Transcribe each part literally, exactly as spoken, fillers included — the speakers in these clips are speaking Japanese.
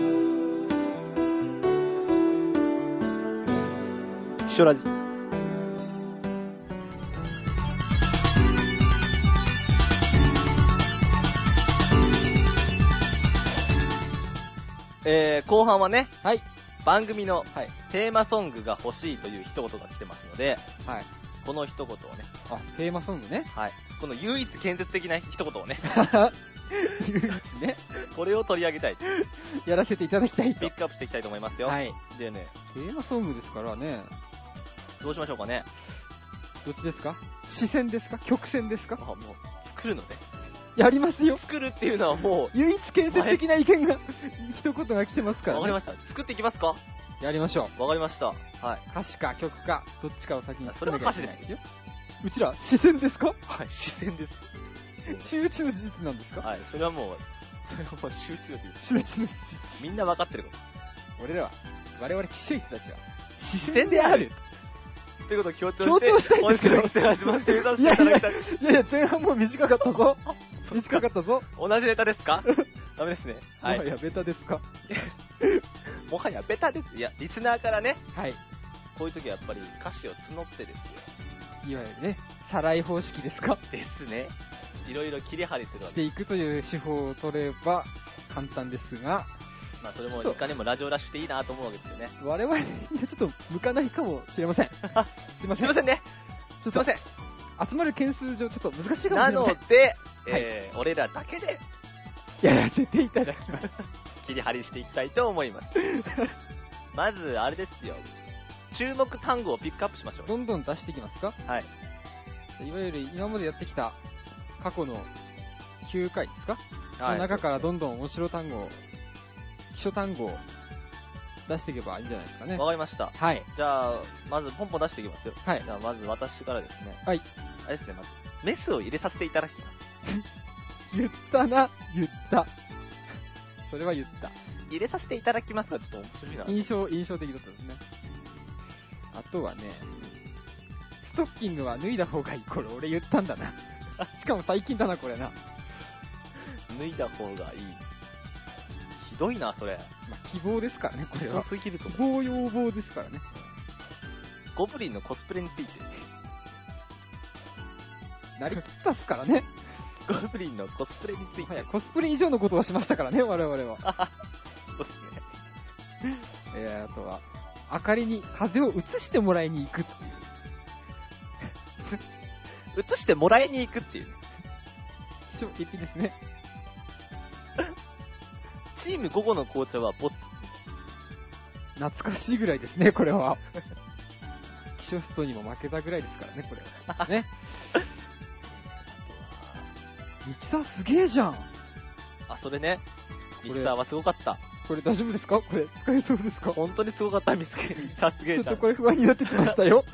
秘書ラジ。えー、後半はね、 はい。 番組のはい。 テーマソングが欲しいという一言が来てますので、 はい。 この一言をね、 あ、テーマソングね。 はい。この唯一建設的な一言をね、 唯一ね。 これを取り上げたい。 やらせていただきたいとピッ。クアップしていきたいと思いますよ。 はい。 でね、 テーマソングですからね。 どうしましょうかね。 どっちですか？視線ですか？曲線ですか？ あ、もう、作るのね。 やりますよ。 作るっていうのはも唯一建設的な意見が、一言が来てますう、 からね。 わかりました。作っていきますか？ やりましょう。 わかりました。はい。 歌詞か曲か、どっちかを先にそれは歌詞ですよ。うちら、視線ですか？ はい、視線です。 周知の事実なんですか？ はい、それはもう、それはもう集中力です。 周知の事実。 みんなわかってること。 俺らは、我々、騎手人たちは、視視線である。ということを強調して、 強調したいんですよ本日の始まって目指していただきたい。 いやいや、前半もう短かったぞ。短かったぞ。 同じネタですか？ダメですね。はい。 もはやベタですか？ もはやベタです。いや、リスナーからね、 はい。 こういう時はやっぱり歌詞を募ってですよ。 いわゆるね、さらい方式ですかですね。いろいろ切り張りするわけしていくという手法を取れば簡単ですが、 まあそれもいかにもラジオらしくていいなと思うわけですよね。 我々にはちょっと向かないかもしれません。すいません。 すいませんね。 ちょっとすいません。 集まる件数上ちょっと難しいかもなしれません。 ので、えー俺らだけでやらせていただきます。 切り張りしていきたいと思います。まず、あれですよ。注目単語をピックアップしましょう。 どんどん出していきますか。 はい。 いわゆる今までやってきた過去のきゅうかいですか、 はい、 の中からどんどん面白単語を、基礎単語を出していけばいいんじゃないですかね。 わかりました。 はい。 じゃあ、まずポンポン出していきますよ。 はいじゃあ、まず私からですね。 はい。 あれですね、まず、メスを入れさせていただきます。 言ったな、言った。それは言った。 入れさせていただきますが、ちょっと面白いな。 印象、印象的だったですね。あとはね、ストッキングは脱いだ方がいい。これ俺言ったんだな。しかも最近だな、これな。 脱いだ方がいい。ひどいな、それ。 まあ、希望ですからね、これは。 すぎると希思う。 望要望ですからね。 ゴブリンのコスプレについて。 なりきったっすからね。 ゴブリンのコスプレについて。 はや、コスプレ以上のことをしましたからね、我々は。 そうですね。 えー、あとは、明かりに風を移してもらいに行くっていう。 移してもらいに行くっていう。 気象的ですね。 チーム午後の紅茶はボツ。 懐かしいぐらいですね、これは。キショストにも負けたぐらいですからね、これは。ね。ミキサーすげえじゃん。 あ、それね。 これミキサーはすごかった。 これ大丈夫ですかこれ使えそうですか本当にすごかった、ミキサーすげえじゃん。 ちょっとこれ不安になってきましたよ。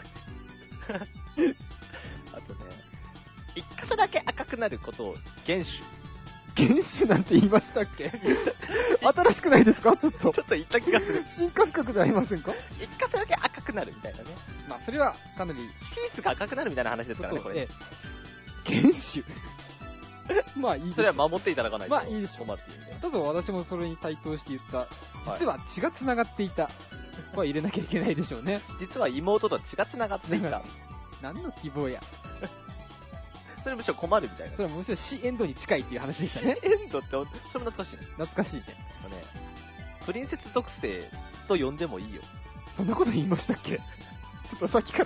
あとね、一箇所だけ赤くなることを原種。 原種なんて言いましたっけ新しくないですかちょっと。 ちょっと言った気がする。 新感覚でありませんか一箇所だけ赤くなるみたいなね。 まあ、それはかなり、 シーツが赤くなるみたいな話ですからね、これ。 ええ原種。まあいいです。 それは守っていただかないと。 まあいいでしょう困っているんで。 ただ私もそれに対等して言った、実は血が繋がっていた。は入れなきゃいけないでしょうね。 実は妹と血が繋がっていた。 何の希望や。 それむしろ困るみたいな。 それはむしろシエンドに近いっていう話でしたね。 エンドって、それも懐かしいね。 懐かしいね。 あのね、プリンセス属性と呼んでもいいよ。 そんなこと言いましたっけちょっとさっきから。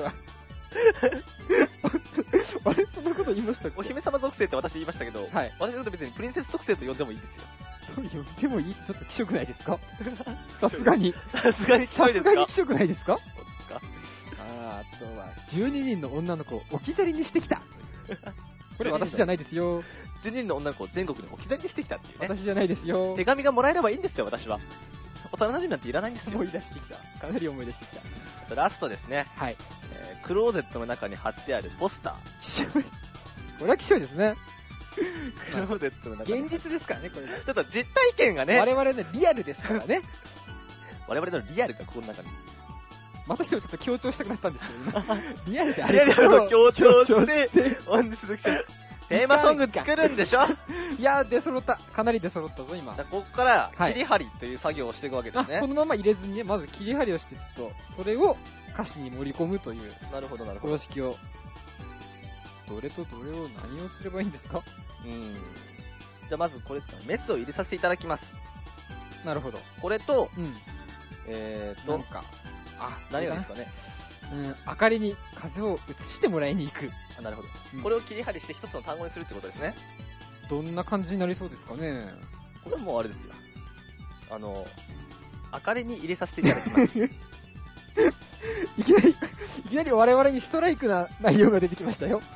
あれそんなこと言いましたっけお姫様属性って私言いましたけど、 はい。 私のこと別にプリンセス属性と呼んでもいいですよ。 そう呼んでもいいちょっと気色ないですかさすがに。 さすがにさ強いですかすがに気色ないですかそうですかあーあとは、じゅうににんの女の子を置き去りにしてきた。これ私じゃないですよ。 じゅうににんの女の子を全国に置き去りにしてきたっていうね。 私じゃないですよ。 手紙がもらえればいいんですよ、私は。幼馴染なんていらないんですよ。 思い出してきた。かなり思い出してきた。 あとラストですね、 はい。 えークローゼットの中に貼ってあるポスター。 気象い。これは気象いですね。 クローゼットの中に。 現実ですからね、これね。 ちょっと実体験がね、 我々ね、リアルですからね。 我々のリアルがここの中に。 またしてもちょっと強調したくなったんですけど、今リアルであリアれルを強調し強調てして、 本日のテーマソング作るんでしょだかいやー、出揃った。かなり出揃ったぞ、今。 らここからはい切り張りという作業をしていくわけですあ、 ね。 このまま入れずにね、まず切り張りをして、ちょっと、それを歌詞に盛り込むというなるほど、なるほど。 公式を。どれとどれを何をすればいいんですかうん。じゃあまずこれですかね。メスを入れさせていただきます。 なるほど。 これと、 うん。 えーと、 なんか、あ、 何がですかね。 うん、明かりに風を移してもらいに行く。 あ、なるほど。 うんこれを切り張りして一つの単語にするってことですね。 どんな感じになりそうですかね。 これはもうあれですよ。あの、明かりに入れさせていただきます。 いきなり、いきなり我々にストライクな内容が出てきましたよ。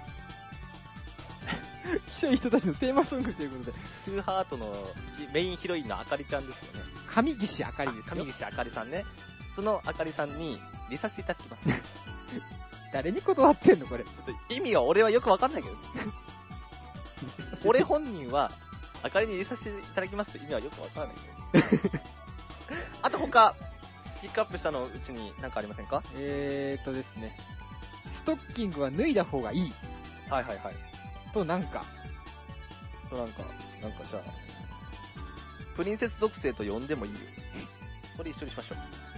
きしょい人たちのテーマソングということで、 トゥーハートのメインヒロインのあかりちゃんですよね。 上岸あかりですよ。 上岸あかりさんね。そのあかりさんに入れさせていただきます。 誰に断ってんのこれ。 ちょっと意味は俺はよくわかんないけど。俺本人は、あかりに入れさせていただきますって意味はよくわからないけど。あと他、ピックアップしたのうちに何かありませんか？ えーとですね、ストッキングは脱いだ方がいい。 はいはいはい。 となんか、 となんか、なんかじゃあ、プリンセス属性と呼んでもいいよ。これ一緒にしましょう。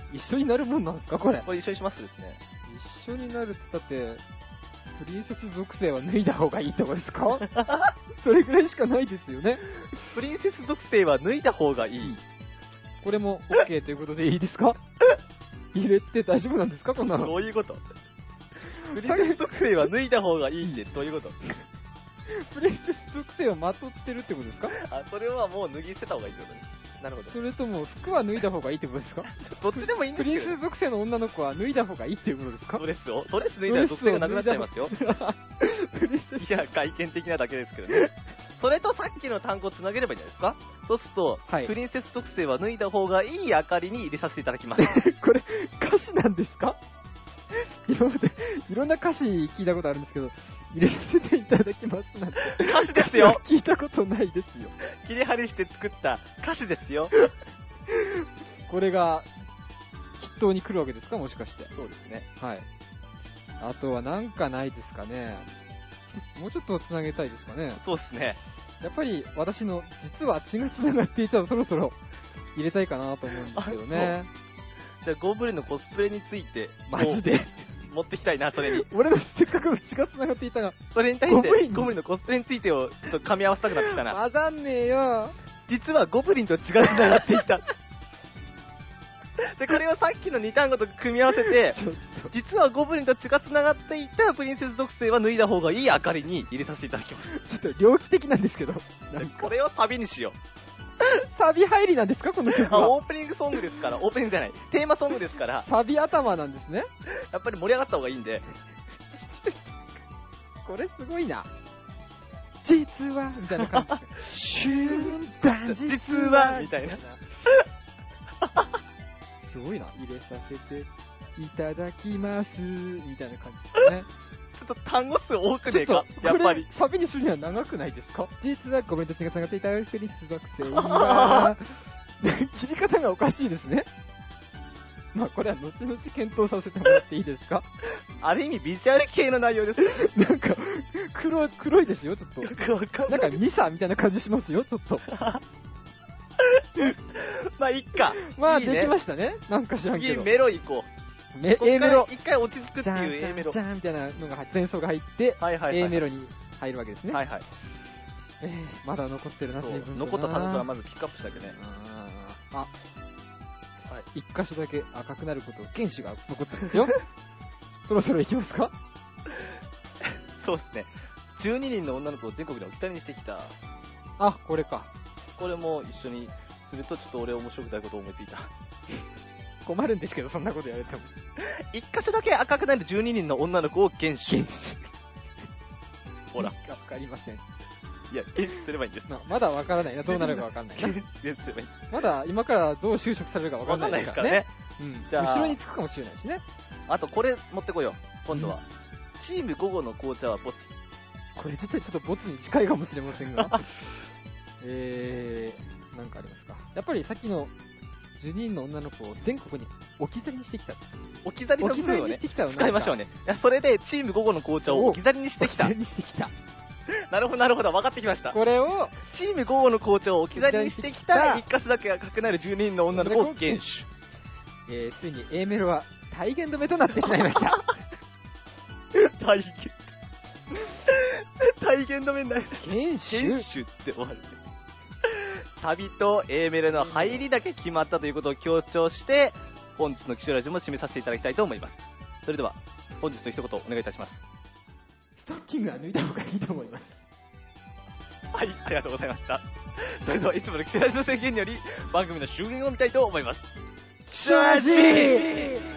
一緒になるもんなんですかこれ。 これ一緒にしますですね。 一緒になるって言ったって、プリンセス属性は脱いだ方がいいってことですかそれぐらいしかないですよね。 プリンセス属性は脱いだ方がいい。 これも OK ということでいいですか入れて大丈夫なんですかこんなの。 どういうこと？プリンセス属性は脱いだ方がいいってどういうこと？ プリンセス属性をまとってるってことですか？ あ、それはもう脱ぎ捨てた方がいいってことね。なるほど。 それとも服は脱いだ方がいいってことですか？ どっちでもいいんですけど。 プリンセス属性の女の子は脱いだ方がいいっていうことですか？ ドレスをドレス脱いだら属性がなくなっちゃいますよ。 プリンセスいや、外見的なだけですけどね。それとさっきの単語をつなげればいいんじゃないですか？そうすると、 はい、 プリンセス属性は脱いだ方がいい明かりに入れさせていただきます。 これ、歌詞なんですか？今まで、いろんな歌詞聞いたことあるんですけど、入れさせていただきますなんて。 歌詞ですよ。 聞いたことないですよ。 切り張りして作った歌詞ですよ。 これが、筆頭に来るわけですかもしかして。 そうですね。 はい。あとはなんかないですかね。もうちょっと繋げたいですかね。 そうですね。 やっぱり私の実は血が繋がっていたらそろそろ入れたいかなと思うんですけどね。 じゃあゴブリンのコスプレについてマジで持ってきたいな、それに。 俺のせっかくの血が繋がっていたが、 それに対してゴブリンゴブリンのコスプレについてをちょっと噛み合わせたくなってきたな。 混ざんねえよ。 実はゴブリンと血が繋がっていた。で、これをさっきのに単語と組み合わせて、 ちょっと実はゴブリンと血が繋がっていたプリンセス属性は脱いだ方がいい明かりに入れさせていただきます。 ちょっと猟奇的なんですけど。なんかこれをサビにしよう。 サビ入りなんですかこの曲あ、 は。 オープニングソングですから、オープニングじゃない、テーマソングですから、 サビ頭なんですね。 やっぱり盛り上がった方がいいんで。 これすごいな。実は、みたいな感じ。瞬間実は、 みたいな。 すごいな。入れさせていただきます、みたいな感じですね。 ちょっと単語数多くねえかちょっとやっぱり。 サビにするには長くないですか？実はごめんと血が繋がっていたプリンセス属性は、切り方がおかしいですね。まあこれは後々検討させてもらっていいですか？ ある意味ビジュアル系の内容です。 なんか、黒、黒いですよ、ちょっと。 よくわかんな。 ないんかミサみたいな感じしますよ、ちょっと。 まあ、いっか。 まあ、 いいねできましたね。なんか知らんけど。 次メロ行こう。 メこっ A からメロ。 一回落ち着くってじゃんいう A メロ。 じゃんじゃんみたいなのが前奏が入って、 はいはいはい。 A メロに入るわけですね。 はいはい。 えー、まだ残ってるな、 そう随分とな残った単語はまずピックアップしたけどね。 あーあ、はい、一箇所だけ赤くなること、原子が残ったんですよ。そろそろ行きますか？ そうですね。じゅうににんの女の子を全国で置き去りにしてきた。 あ、これか。 これも一緒にするとちょっと俺面白くないことを思いついた。 困るんですけど、そんなこと言われても。 一箇所だけ赤くなるじゅうににんの女の子を原始。ほら。 わかりません。 いや、原始すればいいんです。 ままだわからないな。どうなるかわかんないな。 原始すればいい。 まだ今からどう就職されるかわかんないですからね。うん。 じゃあ後ろにつくかもしれないしね。 あとこれ持ってこよう。今度は。チーム午後の紅茶はボツ。 これ自体ちょっとボツに近いかもしれませんが。えー、なんかありますか。やっぱりさっきのじゅうににんの女の子を全国に置き去りにしてきた。 置き去りの置き去り部分をね、 にしてきたの使いましょうね。いや、それでチーム午後の紅茶を置き去りにしてきた。 置き去りにしてきた。 なるほど、なるほど、分かってきました。 これを、 チーム午後の紅茶を置き去りにしてきた、一箇所だけ赤くなるじゅうににんの女の子を原種。 えー、ついに A メロは体言止めとなってしまいました。 体言。体言止めになりました。 原種原種って終わる。サビと A メロの入りだけ決まったということを強調して、本日の気象ラジオも締めさせていただきたいと思います。それでは、本日の一言お願いいたします。 ストッキングは脱いだ方がいいと思います。 はい、ありがとうございました。それでは、いつもの気象ラジオの宣言により、番組の終焉を見たいと思います。 気象ラジー